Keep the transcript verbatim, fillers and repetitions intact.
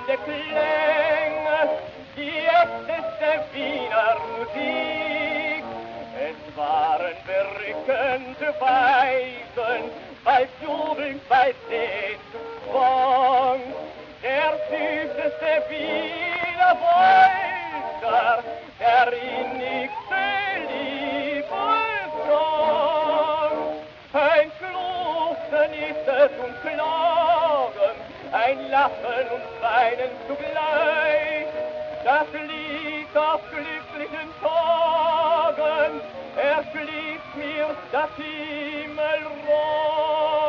der Klänge, die echteste Wiener Musik. Es waren berückende Weisen, bald jubelnd, bald Seetzwang. Der süßeste Wiener Walzer, der innigste Liebessong. Ein Schluchzen ist es und Klagen, ein Lachen und Weinen zugleich. Das Lied auf glücklichen Tagen erschließt mir das Himmelreich.